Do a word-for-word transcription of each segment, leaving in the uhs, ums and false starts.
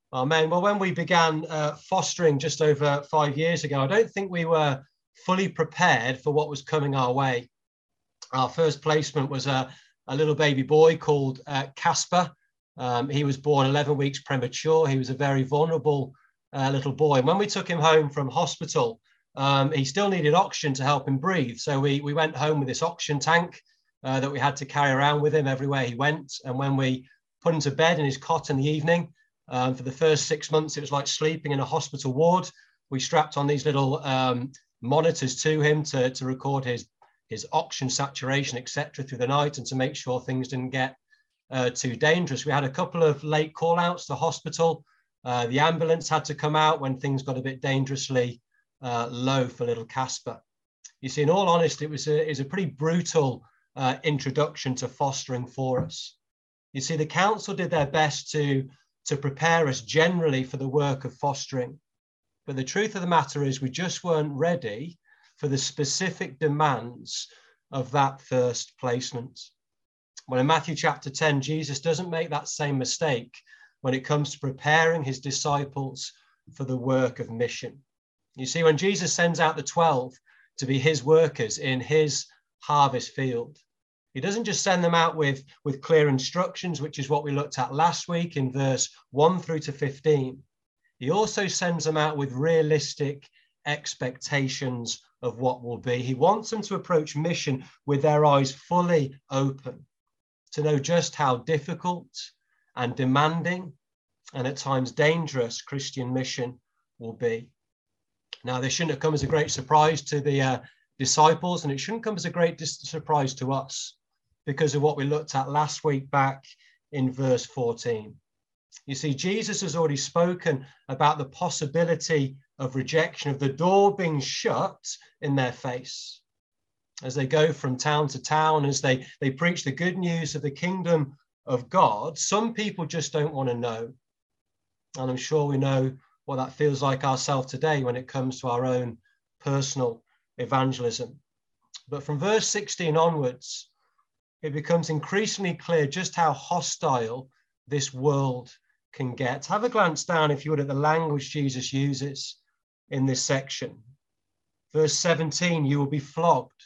Amen. Well, when we began uh, fostering just over five years ago, I don't think we were fully prepared for what was coming our way. Our first placement was a, a little baby boy called uh, Casper. Um, he was born eleven weeks premature. He was a very vulnerable uh, little boy. And when we took him home from hospital, um, he still needed oxygen to help him breathe. So we, we went home with this oxygen tank uh, that we had to carry around with him everywhere he went. And when we put him to bed in his cot in the evening, Um, for the first six months, it was like sleeping in a hospital ward. We strapped on these little um, monitors to him to, to record his, his oxygen saturation, et cetera, through the night and to make sure things didn't get uh, too dangerous. We had a couple of late call outs to hospital. Uh, the ambulance had to come out when things got a bit dangerously uh, low for little Casper. You see, in all honesty, it was a, it was a pretty brutal uh, introduction to fostering for us. You see, the council did their best to to prepare us generally for the work of fostering. But the truth of the matter is we just weren't ready for the specific demands of that first placement. Well, in Matthew chapter ten, Jesus doesn't make that same mistake when it comes to preparing his disciples for the work of mission. You see, when Jesus sends out the twelve to be his workers in his harvest field, he doesn't just send them out with, with clear instructions, which is what we looked at last week in verse one through to fifteen. He also sends them out with realistic expectations of what will be. He wants them to approach mission with their eyes fully open, to know just how difficult and demanding and at times dangerous Christian mission will be. Now, this shouldn't have come as a great surprise to the uh, disciples, and it shouldn't come as a great dis- surprise to us, because of what we looked at last week back in verse fourteen. You see, Jesus has already spoken about the possibility of rejection, of the door being shut in their face. As they go from town to town, as they, they preach the good news of the kingdom of God, some people just don't want to know. And I'm sure we know what that feels like ourselves today when it comes to our own personal evangelism. But from verse sixteen onwards, it becomes increasingly clear just how hostile this world can get. Have a glance down, if you would, at the language Jesus uses in this section. Verse seventeen, you will be flogged.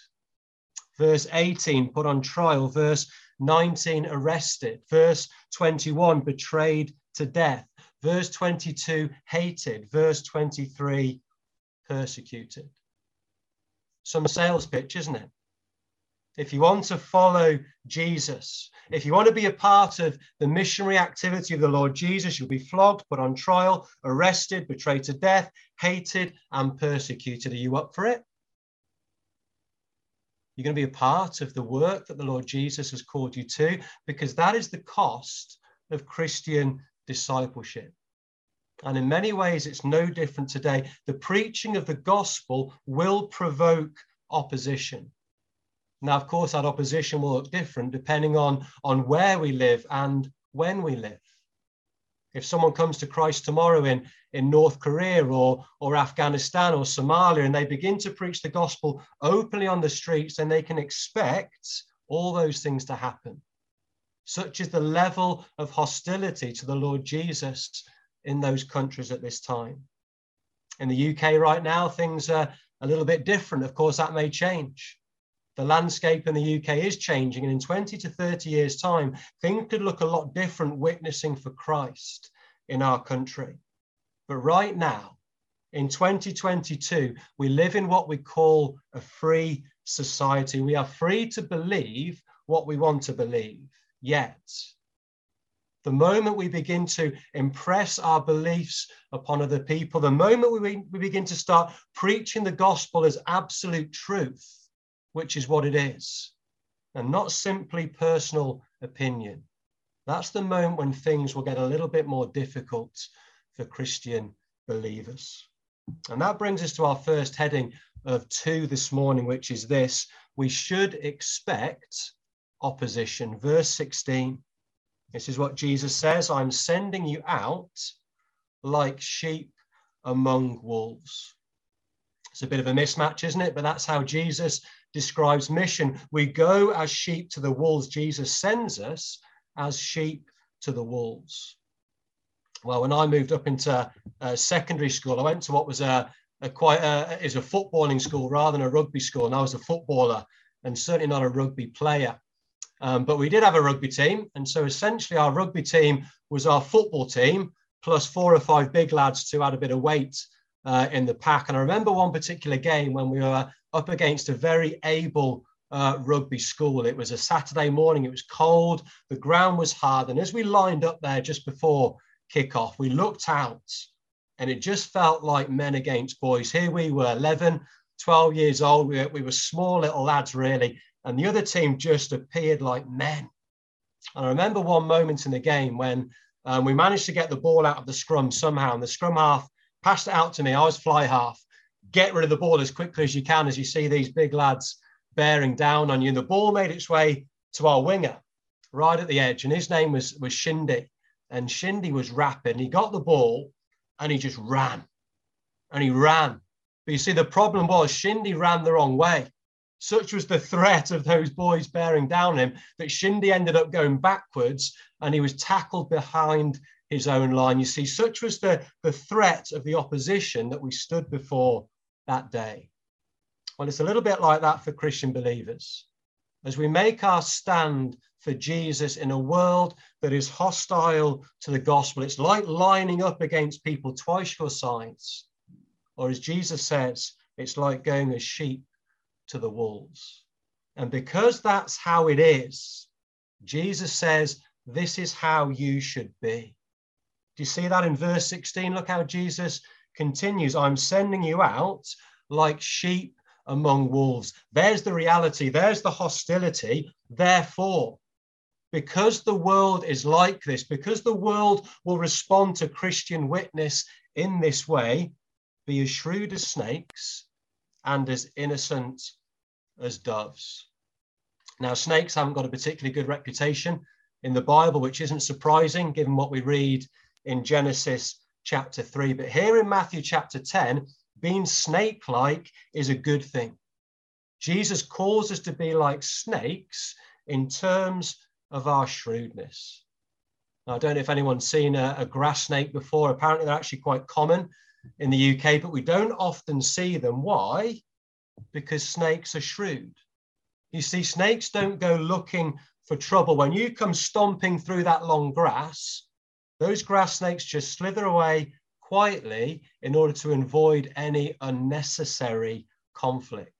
Verse eighteen, put on trial. Verse nineteen, arrested. Verse twenty-one, betrayed to death. Verse twenty-two, hated. Verse twenty-three, persecuted. Some sales pitch, isn't it? If you want to follow Jesus, if you want to be a part of the missionary activity of the Lord Jesus, you'll be flogged, put on trial, arrested, betrayed to death, hated, and persecuted. Are you up for it? You're going to be a part of the work that the Lord Jesus has called you to, because that is the cost of Christian discipleship. And in many ways, it's no different today. The preaching of the gospel will provoke opposition. Now, of course, that opposition will look different depending on, on where we live and when we live. If someone comes to Christ tomorrow in, in North Korea or, or Afghanistan or Somalia, and they begin to preach the gospel openly on the streets, then they can expect all those things to happen. Such is the level of hostility to the Lord Jesus in those countries at this time. In the U K right now, things are a little bit different. Of course, that may change. The landscape in the U K is changing, and in twenty to thirty years' time, things could look a lot different witnessing for Christ in our country. But right now, in twenty twenty-two, we live in what we call a free society. We are free to believe what we want to believe. Yet, the moment we begin to impress our beliefs upon other people, the moment we, we begin to start preaching the gospel as absolute truth, which is what it is, and not simply personal opinion, that's the moment when things will get a little bit more difficult for Christian believers. And that brings us to our first heading of two this morning, which is this: we should expect opposition. Verse sixteen, this is what Jesus says: I'm sending you out like sheep among wolves. It's a bit of a mismatch, isn't it? But that's how Jesus describes mission. We go as sheep to the wolves. Jesus sends us as sheep to the wolves. Well, when I moved up into uh, secondary school, I went to what was a, a quite a, is a footballing school rather than a rugby school. And I was a footballer and certainly not a rugby player. Um, but we did have a rugby team. And so essentially our rugby team was our football team plus four or five big lads to add a bit of weight uh, in the pack. And I remember one particular game when we were up against a very able uh, rugby school. It was a Saturday morning. It was cold. The ground was hard. And as we lined up there just before kickoff, we looked out and it just felt like men against boys. Here we were, eleven, twelve years old. We were, we were small little lads, really. And the other team just appeared like men. And I remember one moment in the game when um, we managed to get the ball out of the scrum somehow. And the scrum half passed it out to me. I was fly half. Get rid of the ball as quickly as you can as you see these big lads bearing down on you. And the ball made its way to our winger right at the edge. And his name was, was Shindy. And Shindy was rapid. And he got the ball and he just ran. And he ran. But you see, the problem was Shindy ran the wrong way. Such was the threat of those boys bearing down him that Shindy ended up going backwards and he was tackled behind his own line. You see, such was the, the threat of the opposition that we stood before that day. Well, it's a little bit like that for Christian believers. As we make our stand for Jesus in a world that is hostile to the gospel, it's like lining up against people twice your size. Or as Jesus says, it's like going as sheep to the wolves. And because that's how it is, Jesus says, this is how you should be. Do you see that in verse sixteen? Look how Jesus continues. I'm sending you out like sheep among wolves. There's the reality. There's the hostility. Therefore, because the world is like this, because the world will respond to Christian witness in this way, be as shrewd as snakes and as innocent as doves. Now, snakes haven't got a particularly good reputation in the Bible, which isn't surprising given what we read in Genesis chapter three. But here in Matthew chapter ten, being snake-like is a good thing. Jesus calls us to be like snakes in terms of our shrewdness. Now, I don't know if anyone's seen a, a grass snake before. Apparently, they're actually quite common in the U K, but we don't often see them. Why? Because snakes are shrewd. You see, snakes don't go looking for trouble. When you come stomping through that long grass, those grass snakes just slither away quietly in order to avoid any unnecessary conflict.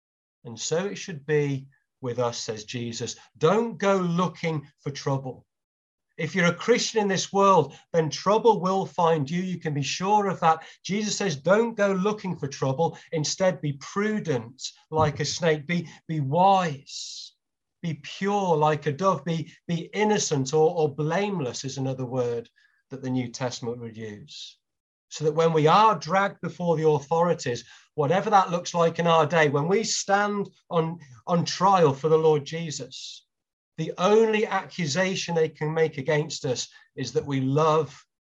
And so it should be with us, says Jesus. Don't go looking for trouble. If you're a Christian in this world, then trouble will find you. You can be sure of that. Jesus says, don't go looking for trouble. Instead, be prudent like a snake. Be, be wise. Be pure like a dove. Be, be innocent or, or blameless is another word that the New Testament would use. So that when we are dragged before the authorities, whatever that looks like in our day, when we stand on, on trial for the Lord Jesus, the only accusation they can make against us is that we love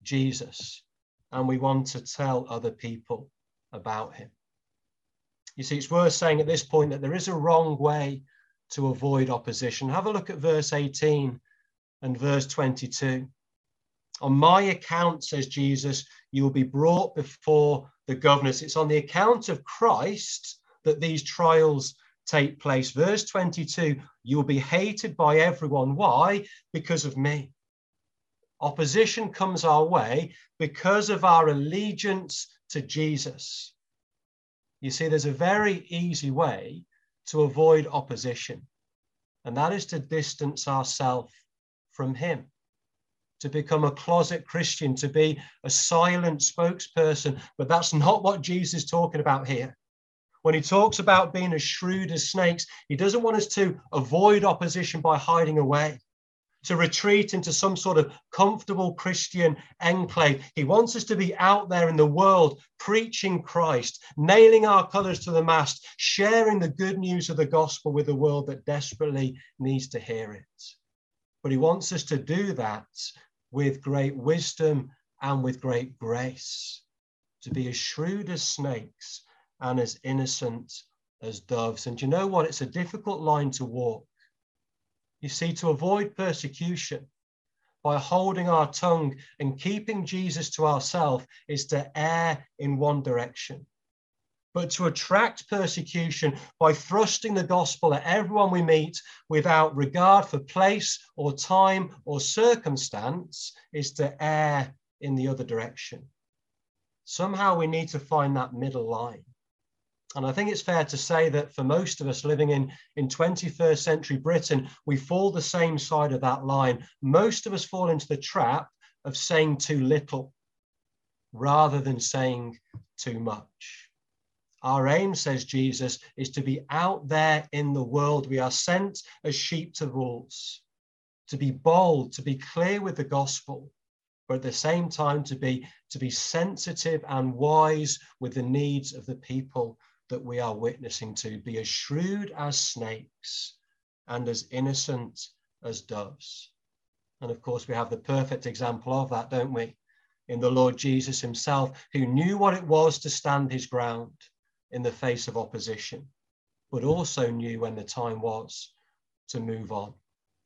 Jesus and we want to tell other people about him. You see, it's worth saying at this point that there is a wrong way to avoid opposition. Have a look at verse eighteen and verse twenty-two. On my account, says Jesus, you will be brought before the governors. It's on the account of Christ that these trials take place. Verse twenty-two, you will be hated by everyone. Why? Because of me. Opposition comes our way because of our allegiance to Jesus. You see, there's a very easy way to avoid opposition, and that is to distance ourselves from him, to become a closet Christian, to be a silent spokesperson. But that's not what Jesus is talking about here. When he talks about being as shrewd as snakes, he doesn't want us to avoid opposition by hiding away, to retreat into some sort of comfortable Christian enclave. He wants us to be out there in the world, preaching Christ, nailing our colors to the mast, sharing the good news of the gospel with the world that desperately needs to hear it. But he wants us to do that with great wisdom and with great grace, to be as shrewd as snakes and as innocent as doves. And you know what? It's a difficult line to walk. You see, to avoid persecution, by holding our tongue and keeping Jesus to ourselves is to err in one direction. But to attract persecution by thrusting the gospel at everyone we meet without regard for place or time or circumstance is to err in the other direction. Somehow we need to find that middle line. And I think it's fair to say that for most of us living in, in twenty-first century Britain, we fall the same side of that line. Most of us fall into the trap of saying too little rather than saying too much. Our aim, says Jesus, is to be out there in the world. We are sent as sheep to wolves, to be bold, to be clear with the gospel, but at the same time to be, to be sensitive and wise with the needs of the people that we are witnessing to, be as shrewd as snakes and as innocent as doves. And of course, we have the perfect example of that, don't we? In the Lord Jesus himself, who knew what it was to stand his ground in the face of opposition, but also knew when the time was to move on.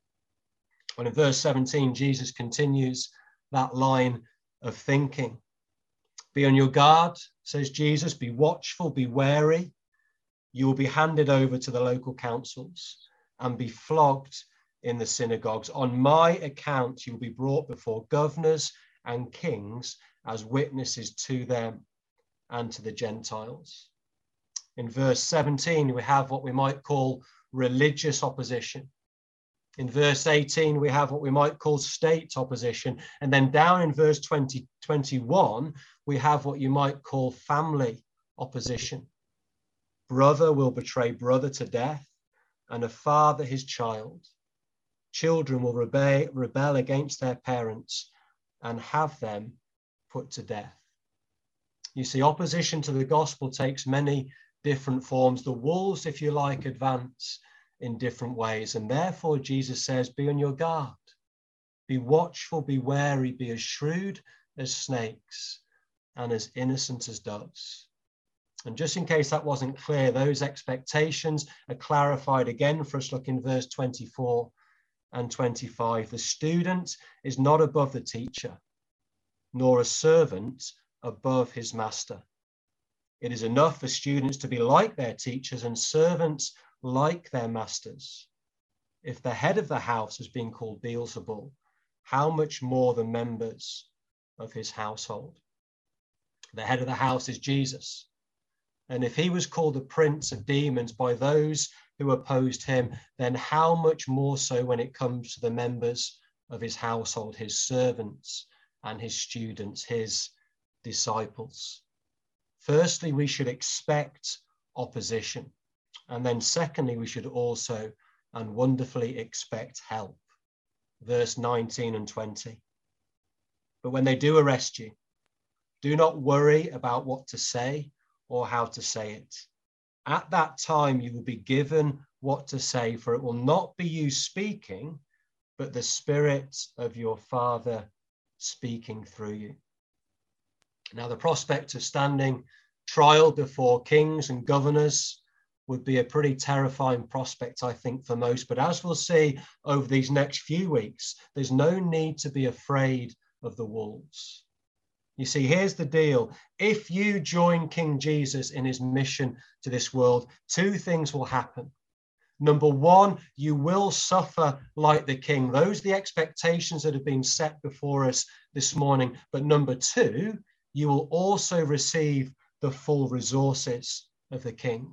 When in verse seventeen, Jesus continues that line of thinking. Be on your guard, says Jesus, be watchful, be wary. You will be handed over to the local councils and be flogged in the synagogues. On my account, you'll be brought before governors and kings as witnesses to them and to the Gentiles. In verse seventeen, we have what we might call religious opposition. In verse eighteen, we have what we might call state opposition. And then down in verse twenty, twenty-one, we have what you might call family opposition. Brother will betray brother to death, and a father his child. Children will rebel, rebel against their parents and have them put to death. You see, opposition to the gospel takes many different forms. The wolves, if you like, advance in different ways. And therefore, Jesus says, be on your guard. Be watchful, be wary, be as shrewd as snakes and as innocent as doves. And just in case that wasn't clear, those expectations are clarified again for us. Look in verse twenty-four and twenty-five. The student is not above the teacher, nor a servant above his master. It is enough for students to be like their teachers and servants like their masters. If the head of the house has been called Beelzebul, how much more the members of his household? The head of the house is Jesus. And if he was called the prince of demons by those who opposed him, then how much more so when it comes to the members of his household, his servants and his students, his disciples? Firstly, we should expect opposition. And then secondly, we should also and wonderfully expect help. Verse nineteen and twenty. But when they do arrest you, do not worry about what to say or how to say it. At that time, you will be given what to say, for it will not be you speaking, but the Spirit of your Father speaking through you. Now, the prospect of standing trial before kings and governors would be a pretty terrifying prospect, I think, for most. But as we'll see over these next few weeks, there's no need to be afraid of the wolves. You see, here's the deal. If you join King Jesus in his mission to this world, two things will happen. Number one, you will suffer like the king. Those are the expectations that have been set before us this morning. But number two, you will also receive the full resources of the king.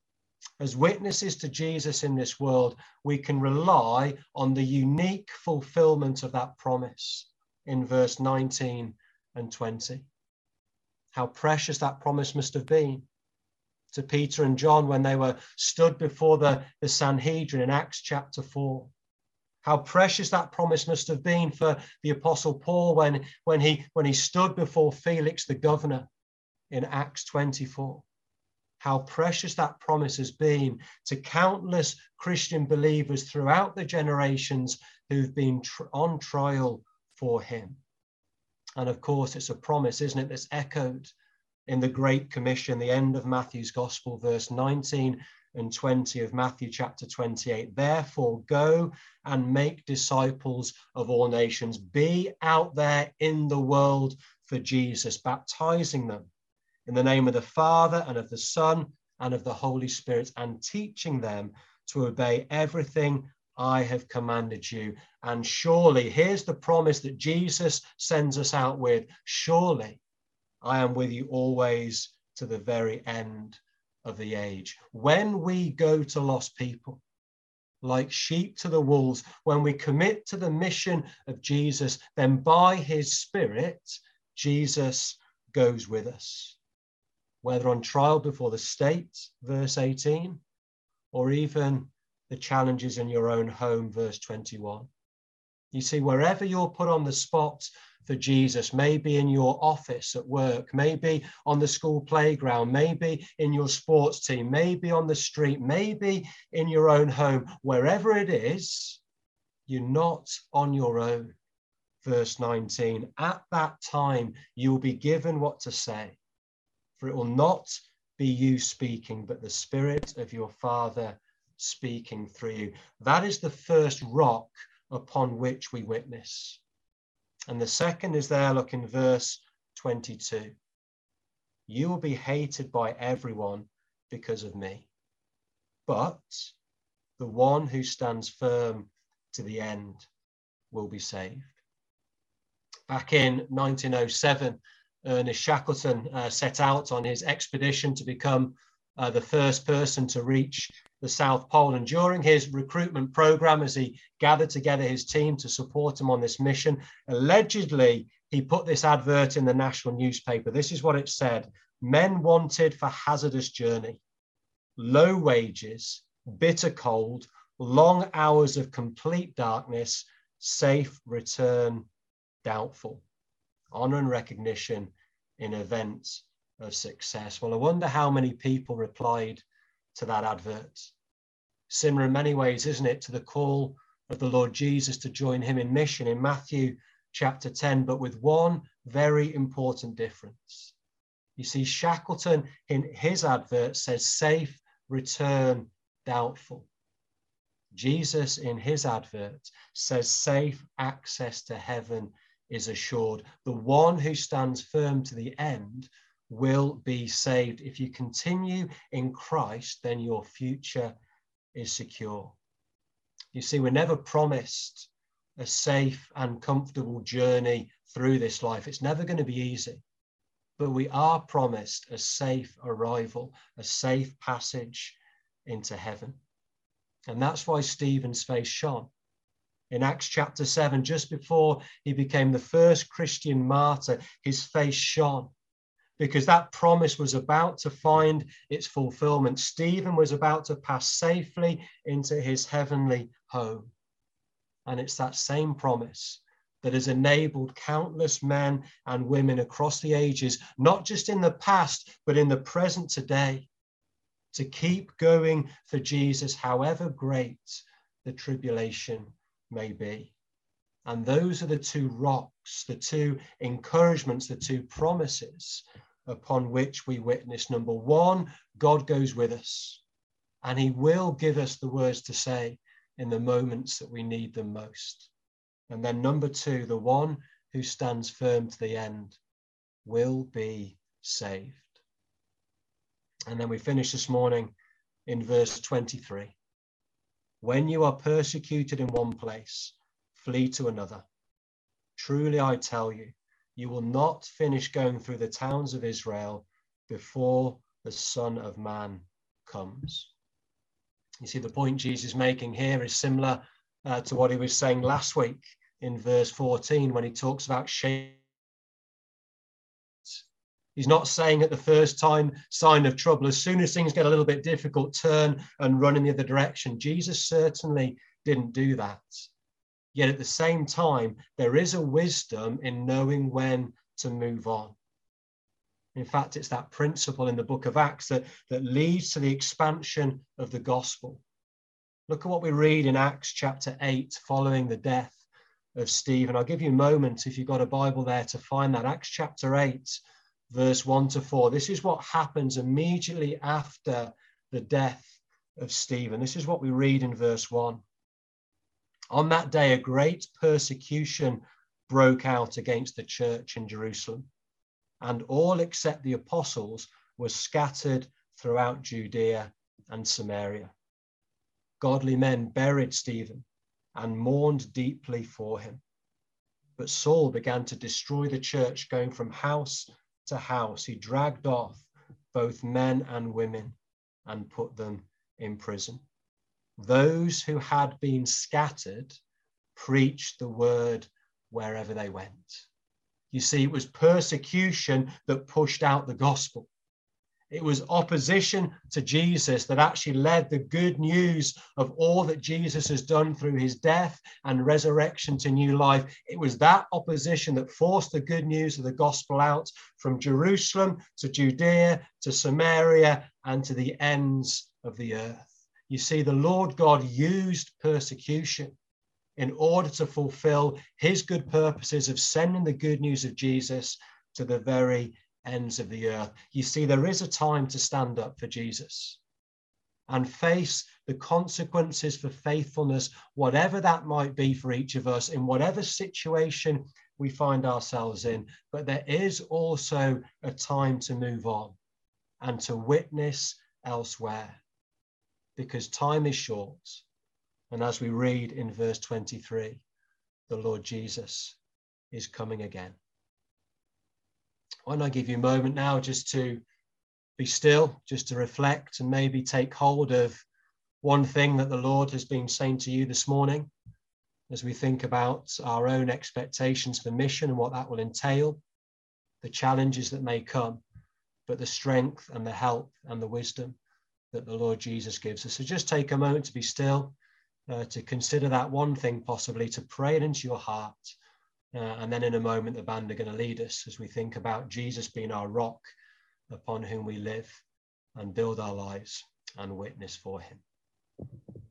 As witnesses to Jesus in this world, we can rely on the unique fulfillment of that promise in verse nineteen and twenty. How precious that promise must have been to Peter and John when they were stood before the, the Sanhedrin in Acts chapter four. How precious that promise must have been for the Apostle Paul when, when, he, when he stood before Felix the governor in Acts twenty-four. How precious that promise has been to countless Christian believers throughout the generations who've been tr- on trial for him. And of course, it's a promise, isn't it, that's echoed in the Great Commission, the end of Matthew's Gospel, verse nineteen and twenty of Matthew chapter twenty-eight. Therefore, go and make disciples of all nations. Be out there in the world for Jesus, baptizing them in the name of the Father and of the Son and of the Holy Spirit, and teaching them to obey everything I have commanded you. And surely, here's the promise that Jesus sends us out with, surely I am with you always to the very end of the age. When we go to lost people, like sheep to the wolves, when we commit to the mission of Jesus, then by his Spirit, Jesus goes with us. Whether on trial before the state, verse eighteen, or even the challenges in your own home, verse twenty-one. You see, wherever you're put on the spot for Jesus, maybe in your office at work, maybe on the school playground, maybe in your sports team, maybe on the street, maybe in your own home, wherever it is, you're not on your own. Verse nineteen, at that time, you will be given what to say, for it will not be you speaking, but the Spirit of your Father speaking through you. That is the first rock upon which we witness. And the second is there, look in verse twenty-two. You will be hated by everyone because of me, but the one who stands firm to the end will be saved. Back in nineteen oh seven, Ernest Shackleton uh, set out on his expedition to become uh, the first person to reach the South Pole. And during his recruitment program, as he gathered together his team to support him on this mission, allegedly, he put this advert in the national newspaper. This is what it said: men wanted for hazardous journey, low wages, bitter cold, long hours of complete darkness, safe return doubtful, honor and recognition in events of success. Well, I wonder how many people replied to that advert. Similar in many ways, isn't it, to the call of the Lord Jesus to join him in mission in Matthew chapter ten, but with one very important difference. You see, Shackleton in his advert says safe return doubtful. Jesus in his advert says safe access to heaven is assured. The one who stands firm to the end will be saved. If you continue in Christ, then your future is secure. You see, we're never promised a safe and comfortable journey through this life. It's never going to be easy, but we are promised a safe arrival, a safe passage into heaven. And that's why Stephen's face shone. In Acts chapter seven, just before he became the first Christian martyr, his face shone because that promise was about to find its fulfillment. Stephen was about to pass safely into his heavenly home. And it's that same promise that has enabled countless men and women across the ages, not just in the past, but in the present today, to keep going for Jesus, however great the tribulation may be. And those are the two rocks, the two encouragements, the two promises upon which we witness. Number one, God goes with us, and he will give us the words to say in the moments that we need them most. And then number two, the one who stands firm to the end will be saved. And then we finish this morning in verse twenty-three. When you are persecuted in one place, flee to another. Truly I tell you, you will not finish going through the towns of Israel before the Son of Man comes. You see, the point Jesus is making here is similar uh, to what he was saying last week in verse fourteen when he talks about shame. He's not saying at the first time sign of trouble, as soon as things get a little bit difficult, turn and run in the other direction. Jesus certainly didn't do that. Yet at the same time, there is a wisdom in knowing when to move on. In fact, it's that principle in the book of Acts that, that leads to the expansion of the gospel. Look at what we read in Acts chapter eight, following the death of Stephen. I'll give you a moment, if you've got a Bible there, to find that. Acts chapter eight, verse one to four. This is what happens immediately after the death of Stephen. This is what we read in verse one. On that day, a great persecution broke out against the church in Jerusalem, and all except the apostles were scattered throughout Judea and Samaria. Godly men buried Stephen and mourned deeply for him. But Saul began to destroy the church, going from house to house. He dragged off both men and women and put them in prison. Those who had been scattered preached the word wherever they went. You see, it was persecution that pushed out the gospel. It was opposition to Jesus that actually led the good news of all that Jesus has done through his death and resurrection to new life. It was that opposition that forced the good news of the gospel out from Jerusalem to Judea to Samaria and to the ends of the earth. You see, the Lord God used persecution in order to fulfill his good purposes of sending the good news of Jesus to the very ends of the earth. You see, there is a time to stand up for Jesus and face the consequences for faithfulness, whatever that might be for each of us, in whatever situation we find ourselves in. But there is also a time to move on and to witness elsewhere, because time is short. And as we read in verse twenty-three, the Lord Jesus is coming again. Why don't I give you a moment now just to be still, just to reflect and maybe take hold of one thing that the Lord has been saying to you this morning as we think about our own expectations for mission and what that will entail, the challenges that may come, but the strength and the help and the wisdom that the Lord Jesus gives us. So just take a moment to be still, uh, to consider that one thing possibly, to pray it into your heart. Uh, and then in a moment, the band are going to lead us as we think about Jesus being our rock upon whom we live and build our lives and witness for him.